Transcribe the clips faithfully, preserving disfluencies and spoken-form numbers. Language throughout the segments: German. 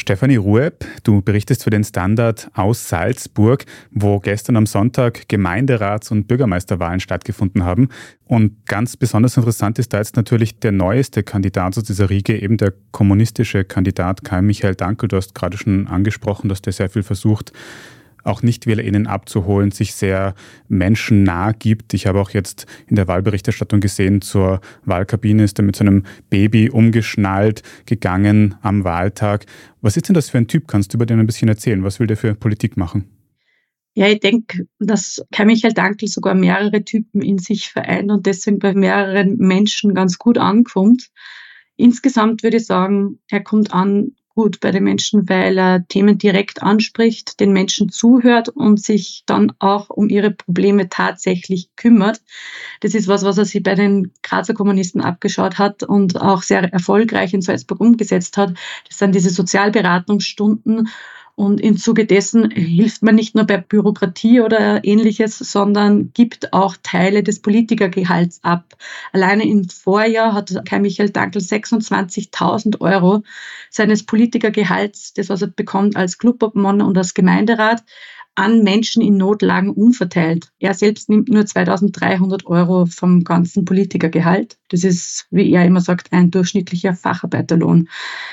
Stefanie Rueb, du berichtest für den Standard aus Salzburg, wo gestern am Sonntag Gemeinderats- und Bürgermeisterwahlen stattgefunden haben. Und ganz besonders interessant ist da jetzt natürlich der neueste Kandidat aus dieser Riege, eben der kommunistische Kandidat Kai Michael Dankl. Du hast gerade schon angesprochen, dass der sehr viel versucht, auch NichtwählerInnen abzuholen, sich sehr menschennah gibt. Ich habe auch jetzt in der Wahlberichterstattung gesehen, zur Wahlkabine ist er mit so einem Baby umgeschnallt gegangen am Wahltag. Was ist denn das für ein Typ? Kannst du über den ein bisschen erzählen? Was will der für Politik machen? Ja, ich denke, dass Kai Michael Dankl sogar mehrere Typen in sich vereint und deswegen bei mehreren Menschen ganz gut ankommt. Insgesamt würde ich sagen, er kommt an gut bei den Menschen, weil er Themen direkt anspricht, den Menschen zuhört und sich dann auch um ihre Probleme tatsächlich kümmert. Das ist was, was er sich bei den Grazer Kommunisten abgeschaut hat und auch sehr erfolgreich in Salzburg umgesetzt hat. Das sind diese Sozialberatungsstunden. Und im Zuge dessen hilft man nicht nur bei Bürokratie oder Ähnliches, sondern gibt auch Teile des Politikergehalts ab. Alleine im Vorjahr hat Kai Michael Dankl sechsundzwanzigtausend Euro seines Politikergehalts, das was er bekommt als Clubobmann und als Gemeinderat, an Menschen in Notlagen umverteilt. Er selbst nimmt nur zweitausenddreihundert Euro vom ganzen Politikergehalt. Das ist, wie er immer sagt, ein durchschnittlicher Facharbeiterlohn.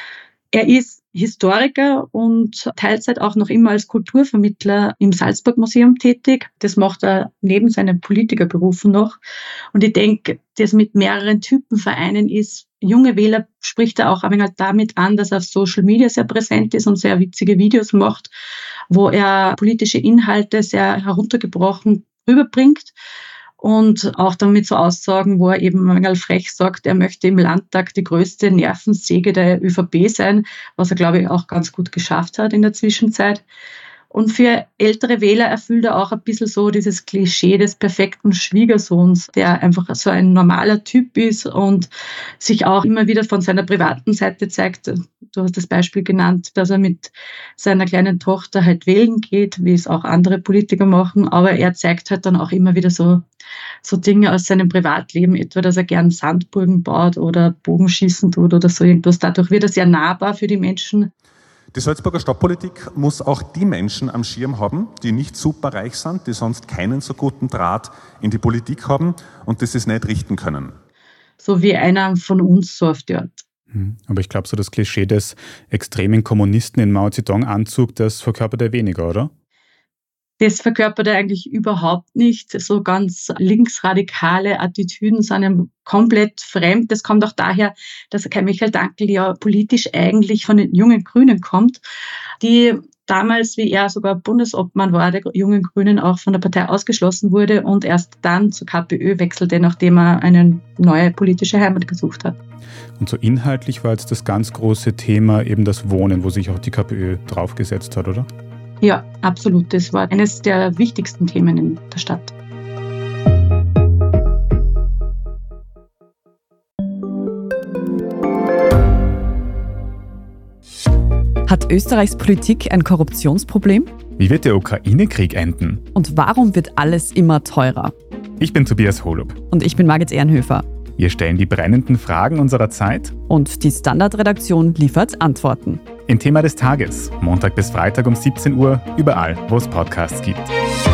Er ist Historiker und Teilzeit auch noch immer als Kulturvermittler im Salzburg-Museum tätig. Das macht er neben seinen Politikerberufen noch. Und ich denke, das mit mehreren Typen vereinen ist. Junge Wähler spricht er auch ein wenig damit an, dass er auf Social Media sehr präsent ist und sehr witzige Videos macht, wo er politische Inhalte sehr heruntergebrochen rüberbringt. Und auch damit so Aussagen, wo er eben ein wenig frech sagt, er möchte im Landtag die größte Nervensäge der ÖVP sein, was er, glaube ich, auch ganz gut geschafft hat in der Zwischenzeit. Und für ältere Wähler erfüllt er auch ein bisschen so dieses Klischee des perfekten Schwiegersohns, der einfach so ein normaler Typ ist und sich auch immer wieder von seiner privaten Seite zeigt. Du hast das Beispiel genannt, dass er mit seiner kleinen Tochter halt wählen geht, wie es auch andere Politiker machen. Aber er zeigt halt dann auch immer wieder so, so Dinge aus seinem Privatleben, etwa, dass er gern Sandburgen baut oder Bogenschießen tut oder so irgendwas. Dadurch wird er sehr nahbar für die Menschen. Die Salzburger Stadtpolitik muss auch die Menschen am Schirm haben, die nicht superreich sind, die sonst keinen so guten Draht in die Politik haben und das es nicht richten können. So wie einer von uns, so auf die Art. Aber ich glaube, so das Klischee des extremen Kommunisten in Mao Zedong-Anzug, das verkörpert er weniger, oder? Das verkörpert er eigentlich überhaupt nicht. So ganz linksradikale Attitüden sind ihm komplett fremd. Das kommt auch daher, dass Kai Michael Dankl ja politisch eigentlich von den jungen Grünen kommt, die damals, wie er sogar Bundesobmann war, der jungen Grünen auch von der Partei ausgeschlossen wurde und erst dann zur KPÖ wechselte, nachdem er eine neue politische Heimat gesucht hat. Und so inhaltlich war jetzt das ganz große Thema eben das Wohnen, wo sich auch die KPÖ draufgesetzt hat, oder? Ja, absolut. Das war eines der wichtigsten Themen in der Stadt. Hat Österreichs Politik ein Korruptionsproblem? Wie wird der Ukraine-Krieg enden? Und warum wird alles immer teurer? Ich bin Tobias Holub. Und ich bin Margit Ehrenhöfer. Wir stellen die brennenden Fragen unserer Zeit. Und die Standardredaktion liefert Antworten. Im Thema des Tages, Montag bis Freitag um siebzehn Uhr, überall, wo es Podcasts gibt.